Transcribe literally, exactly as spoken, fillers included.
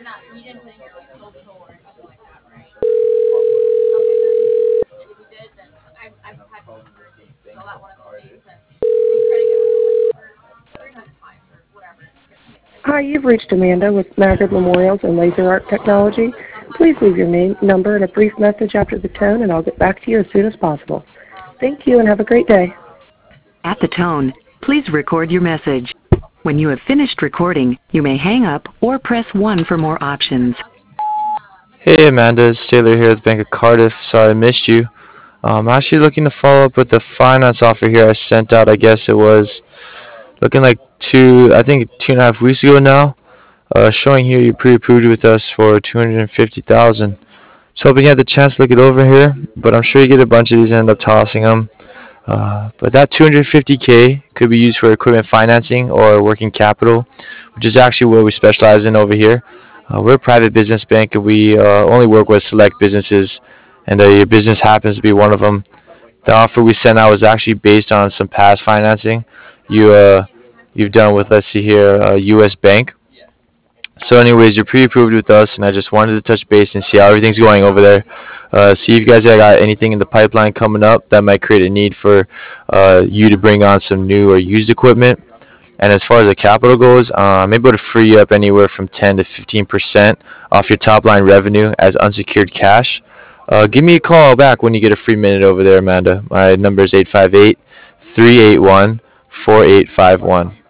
Hi, you've reached Amanda with Maggard Memorials and Laser Art Technology. Please leave your name, number, and a brief message after the tone, and I'll get back to you as soon as possible. Thank you, and have a great day. At the tone, please record your message. When you have finished recording, you may hang up or press one for more options. Hey Amanda, it's Taylor here with Bank of Cardiff. Sorry I missed you. Um, I'm actually looking to follow up with the finance offer here I sent out. I guess it was looking like two, I think two and a half weeks ago now. Uh, showing here you pre-approved with us for two hundred fifty thousand dollars. Just hoping you had the chance to look it over here, but I'm sure you get a bunch of these and end up tossing them. Uh, but that two hundred fifty K could be used for equipment financing or working capital, which is actually what we specialize in over here. Uh, we're a private business bank, and we uh, only work with select businesses, and uh, your business happens to be one of them. The offer we sent out was actually based on some past financing you uh, you've done with, let's see here, uh, U S Bank. So anyways, you're pre-approved with us, and I just wanted to touch base and see how everything's going over there. Uh, see if you guys got anything in the pipeline coming up that might create a need for uh, you to bring on some new or used equipment. And as far as the capital goes, uh, I'm able to free you up anywhere from ten to fifteen percent off your top line revenue as unsecured cash. Uh, give me a call back when you get a free minute over there, Amanda. My number is eight five eight, three eight one, four eight five one.